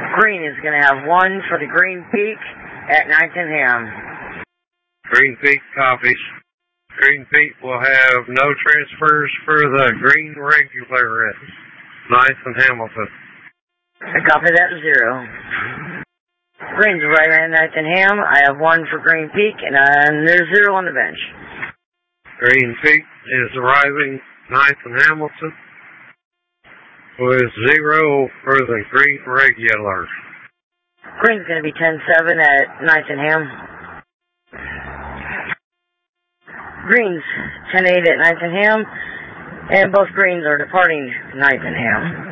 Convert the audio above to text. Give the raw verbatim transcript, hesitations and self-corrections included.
Green is going to have one for the Green Peak at ninth and Ham. Green Peak copies. Green Peak will have no transfers for the Green Regular at ninth and Hamilton. I copy that zero. Green's right at ninth and Ham. I have one for Green Peak, and uh, there's zero on the bench. Green Peak is arriving ninth and Hamilton with zero for the Green Regular. Green's going to be ten seven at ninth and Ham. Green's ten eight at ninth and Ham, and both Greens are departing ninth and Ham.